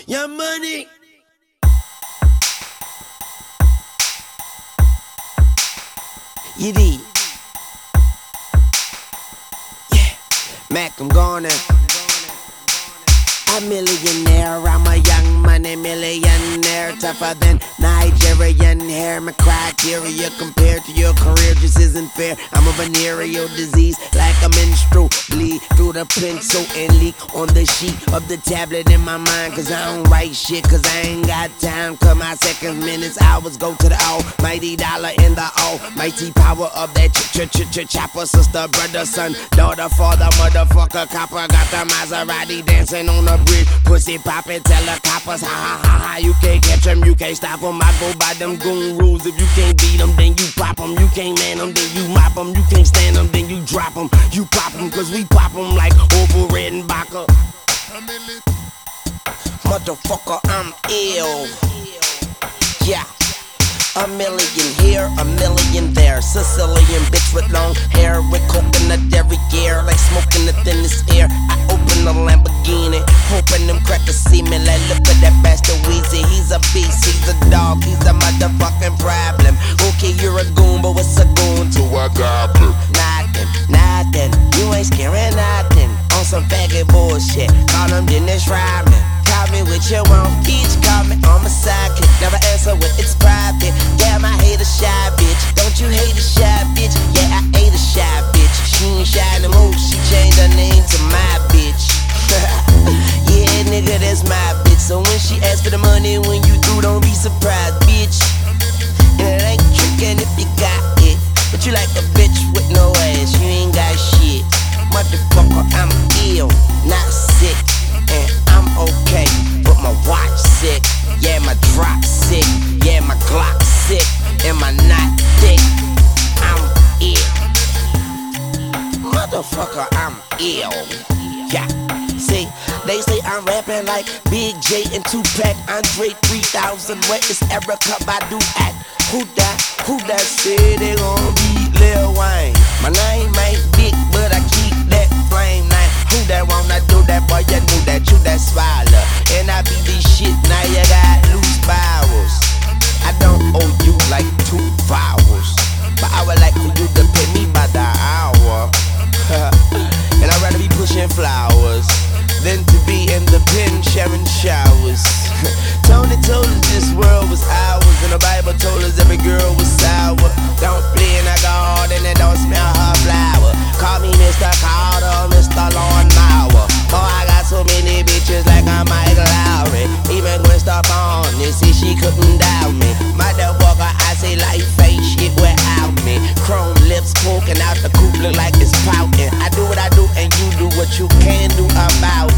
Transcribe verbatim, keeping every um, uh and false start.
Your money. You did. Yeah. Mac, I'm gonna. A millionaire, I'm a young money millionaire. Tougher than Nigerian hair. My criteria compared to your career just isn't fair. I'm a venereal disease, like a menstrual bleed through the pencil and leak on the sheet of the tablet in my mind. Cause I don't write shit, cause I ain't got time. Cause my seconds, minutes, hours go to the almighty dollar in the almighty power of that ch-ch-ch-chopper. Sister, brother, son, daughter, father, motherfucker, copper. Got the Maserati dancing on the bridge, pussy poppin', tell the coppers, ha ha ha ha. You can't catch them, you can't stop them. I go by them goon rules. If you can't beat them, then you pop them. You can't man them, then you mop them. You can't stand them, then you drop them. You pop them, cause we pop them like Orville Redenbacher. Motherfucker, I'm ill. Yeah. A million here, a million there. Sicilian bitch with long hair, with coconut every year, like smoking the thinnest air. I open the Lamborghini, hoping them crackers see me. Like, look at that bastard Weezy. He's a beast, he's a dog, he's a motherfucking problem. Okay, you're a goon, but what's a goon to a goblin? Nothing, nothing, you ain't scaring nothing. On some faggot bullshit, call them Dennis Rodman. Call me with your own bitch, call me on my sidekick. Never answer when it's private. Damn, I hate a shy bitch. Don't you hate a shy bitch? Yeah, I hate a shy bitch. She ain't shy to move, she changed her name to my bitch. Yeah, nigga, that's my bitch. So when she asks for the money, when you through, don't be surprised, bitch. And it ain't trickin' if you got it, but you like a bitch with no ass, you ain't got shit. Motherfucker, I'm ill, not sick. And I'm okay, but my watch sick. Yeah, my drop sick. Yeah, my Glock sick. And my knot thick. I'm ill. Motherfucker, I'm ill. Yeah. See, they say I'm rapping like Big J and Tupac. Andre three thousand, where is Erykah Badu at? Who that? Who that say they gon' beat Lil Wayne? My name ain't big, but I keep that flame name. Who that wanna do that, boy? You knew that, you that swallow. And I be this shit, now you got loose powers. I don't owe you like two vowels, but I would like for you to pay me by the hour. And I'd rather be pushing flowers than to be in the pen sharing showers. Tony told us this world was ours, and the Bible told us every girl was sour. Don't play in a garden and don't smell her flower. Call me Mister Carter, Mister Lawnmower. Boy, I got so many bitches like I'm Mike Lowry. Even Gwen Stefani, see she couldn't doubt me. Motherfucker, I say life ain't shit without me. Chrome lips poking out the coupe, look like it's pouting. I do what I do and you do what you can do about